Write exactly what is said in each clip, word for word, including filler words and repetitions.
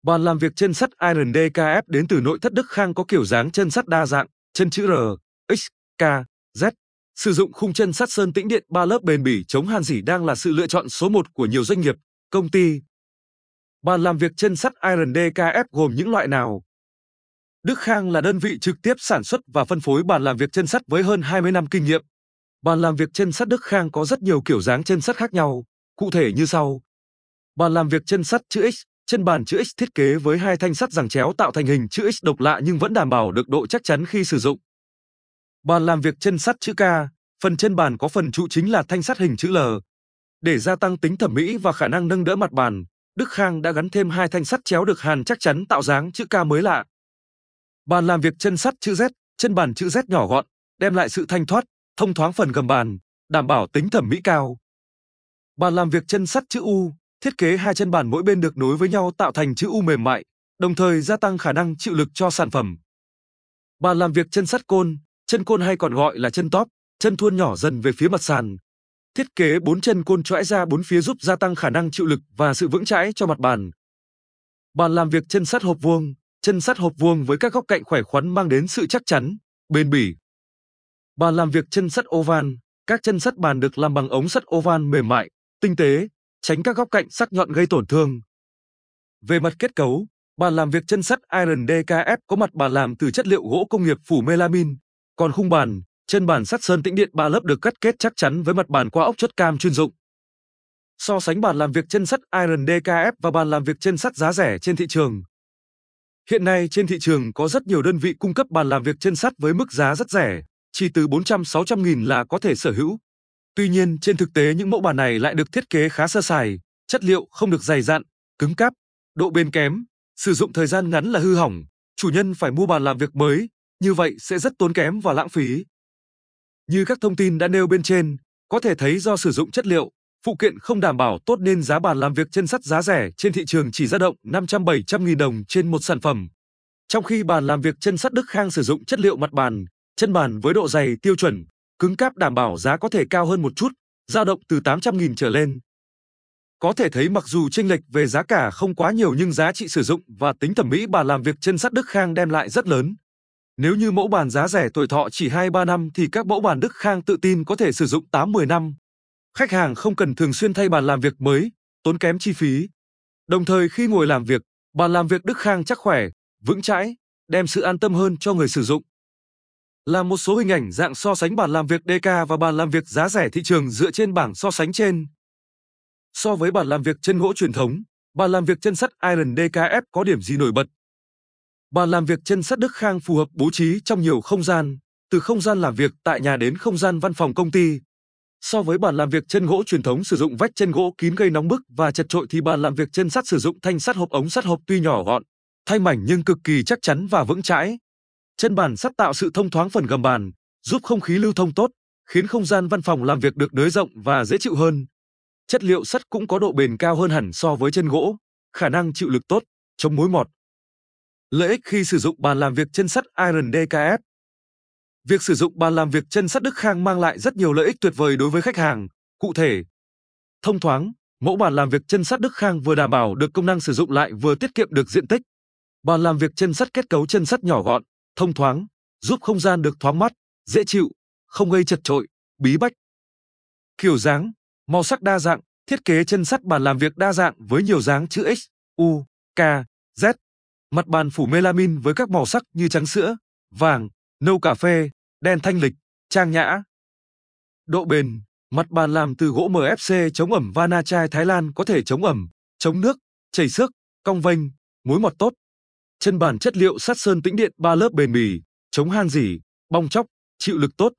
Bàn làm việc chân sắt Iron đê ca ép đến từ nội thất Đức Khang có kiểu dáng chân sắt đa dạng, chân chữ R, X, K, Z. Sử dụng khung chân sắt sơn tĩnh điện ba lớp bền bỉ chống han rỉ đang là sự lựa chọn số một của nhiều doanh nghiệp, công ty. Bàn làm việc chân sắt Iron đê ca ép gồm những loại nào? Đức Khang là đơn vị trực tiếp sản xuất và phân phối bàn làm việc chân sắt với hơn hai mươi năm kinh nghiệm. Bàn làm việc chân sắt Đức Khang có rất nhiều kiểu dáng chân sắt khác nhau, cụ thể như sau. Bàn làm việc chân sắt chữ X, chân bàn chữ X thiết kế với hai thanh sắt giằng chéo tạo thành hình chữ X độc lạ nhưng vẫn đảm bảo được độ chắc chắn khi sử dụng. Bàn làm việc chân sắt chữ K, phần chân bàn có phần trụ chính là thanh sắt hình chữ L. Để gia tăng tính thẩm mỹ và khả năng nâng đỡ mặt bàn, Đức Khang đã gắn thêm hai thanh sắt chéo được hàn chắc chắn tạo dáng chữ K mới lạ. Bàn làm việc chân sắt chữ Z, chân bàn chữ Z nhỏ gọn, đem lại sự thanh thoát, thông thoáng phần gầm bàn, đảm bảo tính thẩm mỹ cao. Bàn làm việc chân sắt chữ U, thiết kế hai chân bàn mỗi bên được nối với nhau tạo thành chữ U mềm mại, đồng thời gia tăng khả năng chịu lực cho sản phẩm. Bàn làm việc chân sắt côn, chân côn hay còn gọi là chân tóp, chân thuôn nhỏ dần về phía mặt sàn. Thiết kế bốn chân côn chõi ra bốn phía giúp gia tăng khả năng chịu lực và sự vững chãi cho mặt bàn. Bàn làm việc chân sắt hộp vuông, chân sắt hộp vuông với các góc cạnh khỏe khoắn mang đến sự chắc chắn, bền bỉ. Bàn làm việc chân sắt oval, các chân sắt bàn được làm bằng ống sắt oval mềm mại, tinh tế, tránh các góc cạnh sắc nhọn gây tổn thương. Về mặt kết cấu, bàn làm việc chân sắt Iron đê ca ép có mặt bàn làm từ chất liệu gỗ công nghiệp phủ melamin, còn khung bàn, chân bàn sắt sơn tĩnh điện ba lớp được cắt kết chắc chắn với mặt bàn qua ốc chốt cam chuyên dụng. So sánh bàn làm việc chân sắt Iron đê ca ép và bàn làm việc chân sắt giá rẻ trên thị trường. Hiện nay trên thị trường có rất nhiều đơn vị cung cấp bàn làm việc chân sắt với mức giá rất rẻ, chỉ từ bốn trăm đến sáu trăm nghìn là có thể sở hữu. Tuy nhiên trên thực tế những mẫu bàn này lại được thiết kế khá sơ sài, chất liệu không được dày dặn, cứng cáp, độ bền kém, sử dụng thời gian ngắn là hư hỏng, chủ nhân phải mua bàn làm việc mới, như vậy sẽ rất tốn kém và lãng phí. Như các thông tin đã nêu bên trên, có thể thấy do sử dụng chất liệu, phụ kiện không đảm bảo tốt nên giá bàn làm việc chân sắt giá rẻ trên thị trường chỉ dao động năm trăm đến bảy trăm nghìn đồng trên một sản phẩm. Trong khi bàn làm việc chân sắt Đức Khang sử dụng chất liệu mặt bàn, chân bàn với độ dày tiêu chuẩn, cứng cáp đảm bảo giá có thể cao hơn một chút, dao động từ tám trăm nghìn trở lên. Có thể thấy mặc dù chênh lệch về giá cả không quá nhiều nhưng giá trị sử dụng và tính thẩm mỹ bàn làm việc chân sắt Đức Khang đem lại rất lớn. Nếu như mẫu bàn giá rẻ tuổi thọ chỉ hai ba năm thì các mẫu bàn Đức Khang tự tin có thể sử dụng tám mười năm. Khách hàng không cần thường xuyên thay bàn làm việc mới, tốn kém chi phí. Đồng thời khi ngồi làm việc, bàn làm việc Đức Khang chắc khỏe, vững chãi, đem sự an tâm hơn cho người sử dụng. Là một số hình ảnh dạng so sánh bàn làm việc đê ca và bàn làm việc giá rẻ thị trường dựa trên bảng so sánh trên. So với bàn làm việc chân gỗ truyền thống, bàn làm việc chân sắt Iron đê ca ép có điểm gì nổi bật? Bàn làm việc chân sắt Đức Khang phù hợp bố trí trong nhiều không gian, từ không gian làm việc tại nhà đến không gian văn phòng công ty. So với bàn làm việc chân gỗ truyền thống sử dụng vách chân gỗ kín gây nóng bức và chật chội thì bàn làm việc chân sắt sử dụng thanh sắt hộp ống sắt hộp tuy nhỏ gọn, thanh mảnh nhưng cực kỳ chắc chắn và vững chãi. Chân bàn sắt tạo sự thông thoáng phần gầm bàn, giúp không khí lưu thông tốt, khiến không gian văn phòng làm việc được nới rộng và dễ chịu hơn. Chất liệu sắt cũng có độ bền cao hơn hẳn so với chân gỗ, khả năng chịu lực tốt, chống mối mọt. Lợi ích khi sử dụng bàn làm việc chân sắt Iron đê ca ép. Việc sử dụng bàn làm việc chân sắt Đức Khang mang lại rất nhiều lợi ích tuyệt vời đối với khách hàng. Cụ thể, thông thoáng, mẫu bàn làm việc chân sắt Đức Khang vừa đảm bảo được công năng sử dụng lại vừa tiết kiệm được diện tích. Bàn làm việc chân sắt kết cấu chân sắt nhỏ gọn, thông thoáng, giúp không gian được thoáng mát, dễ chịu, không gây chật chội, bí bách. Kiểu dáng, màu sắc đa dạng, thiết kế chân sắt bàn làm việc đa dạng với nhiều dáng chữ X, U, K, Z. Mặt bàn phủ melamin với các màu sắc như trắng sữa, vàng, nâu cà phê, đen thanh lịch, trang nhã. Độ bền, mặt bàn làm từ gỗ em ép xê chống ẩm Vana Chai Thái Lan có thể chống ẩm, chống nước, chảy xước, cong vênh, mối mọt tốt. Chân bàn chất liệu sắt sơn tĩnh điện ba lớp bền bỉ, chống han rỉ, bong tróc, chịu lực tốt.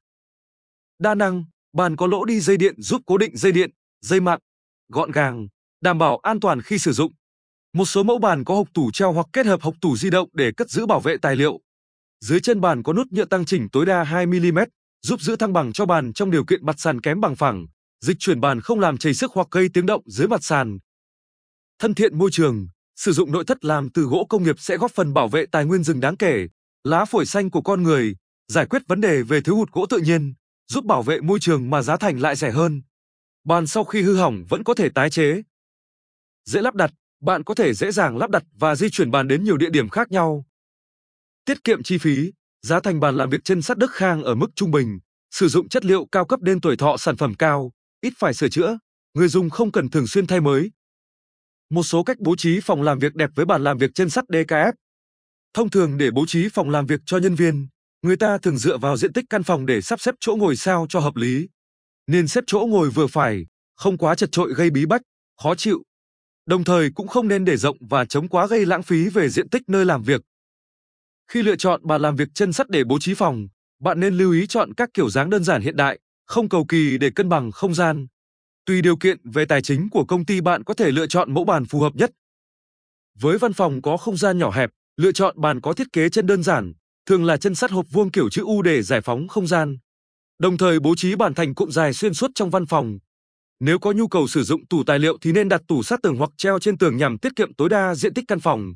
Đa năng, bàn có lỗ đi dây điện giúp cố định dây điện, dây mạng, gọn gàng, đảm bảo an toàn khi sử dụng. Một số mẫu bàn có hộc tủ treo hoặc kết hợp hộc tủ di động để cất giữ bảo vệ tài liệu. Dưới chân bàn có nút nhựa tăng chỉnh tối đa hai mi li mét, giúp giữ thăng bằng cho bàn trong điều kiện mặt sàn kém bằng phẳng, dịch chuyển bàn không làm chảy xước hoặc gây tiếng động dưới mặt sàn. Thân thiện môi trường, sử dụng nội thất làm từ gỗ công nghiệp sẽ góp phần bảo vệ tài nguyên rừng đáng kể, lá phổi xanh của con người, giải quyết vấn đề về thiếu hụt gỗ tự nhiên, giúp bảo vệ môi trường mà giá thành lại rẻ hơn. Bàn sau khi hư hỏng vẫn có thể tái chế. Dễ lắp đặt, Bạn có thể dễ dàng lắp đặt và di chuyển bàn đến nhiều địa điểm khác nhau. Tiết kiệm chi phí, giá thành bàn làm việc chân sắt Đức Khang ở mức trung bình, sử dụng chất liệu cao cấp nên tuổi thọ sản phẩm cao, ít phải sửa chữa, người dùng không cần thường xuyên thay mới. Một số cách bố trí phòng làm việc đẹp với bàn làm việc chân sắt đê ca ép. Thông thường để bố trí phòng làm việc cho nhân viên, người ta thường dựa vào diện tích căn phòng để sắp xếp chỗ ngồi sao cho hợp lý. Nên xếp chỗ ngồi vừa phải, không quá chật chội gây bí bách, khó chịu. Đồng thời cũng không nên để rộng và trống quá gây lãng phí về diện tích nơi làm việc. Khi lựa chọn bàn làm việc chân sắt để bố trí phòng, bạn nên lưu ý chọn các kiểu dáng đơn giản hiện đại, không cầu kỳ để cân bằng không gian. Tùy điều kiện về tài chính của công ty, bạn có thể lựa chọn mẫu bàn phù hợp nhất. Với văn phòng có không gian nhỏ hẹp, lựa chọn bàn có thiết kế chân đơn giản, thường là chân sắt hộp vuông kiểu chữ U để giải phóng không gian. Đồng thời bố trí bàn thành cụm dài xuyên suốt trong văn phòng. Nếu có nhu cầu sử dụng tủ tài liệu thì nên đặt tủ sát tường hoặc treo trên tường nhằm tiết kiệm tối đa diện tích căn phòng.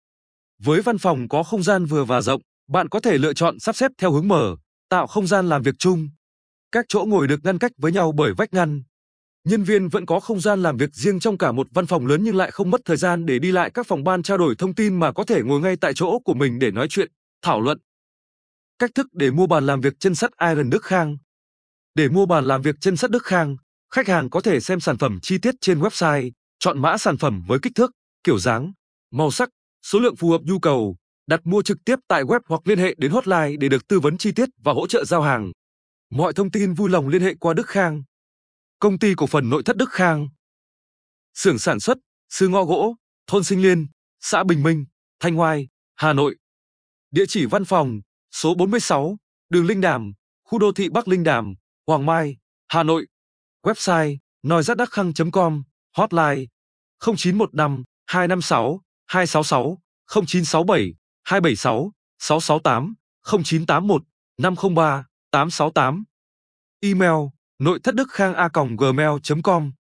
Với văn phòng có không gian vừa và rộng, bạn có thể lựa chọn sắp xếp theo hướng mở, tạo không gian làm việc chung. Các chỗ ngồi được ngăn cách với nhau bởi vách ngăn. Nhân viên vẫn có không gian làm việc riêng trong cả một văn phòng lớn nhưng lại không mất thời gian để đi lại các phòng ban trao đổi thông tin mà có thể ngồi ngay tại chỗ của mình để nói chuyện, thảo luận. Cách thức để mua bàn làm việc chân sắt Iron Đức Khang. Để mua bàn làm việc chân sắt Đức Khang, khách hàng có thể xem sản phẩm chi tiết trên website, chọn mã sản phẩm với kích thước, kiểu dáng, màu sắc, số lượng phù hợp nhu cầu, đặt mua trực tiếp tại web hoặc liên hệ đến hotline để được tư vấn chi tiết và hỗ trợ giao hàng. Mọi thông tin vui lòng liên hệ qua Đức Khang. Công ty cổ phần nội thất Đức Khang. Xưởng sản xuất, sư ngõ gỗ, thôn Sinh Liên, xã Bình Minh, Thanh Oai, Hà Nội. Địa chỉ văn phòng, số bốn mươi sáu, đường Linh Đàm, khu đô thị Bắc Linh Đàm, Hoàng Mai, Hà Nội. Website noizaddakkhang chấm com, hotline không chín một năm hai năm sáu hai sáu sáu, không chín sáu bảy hai bảy sáu sáu sáu tám, không chín tám một năm không ba tám sáu tám. Email nội thất đức khang a còng gmail chấm com.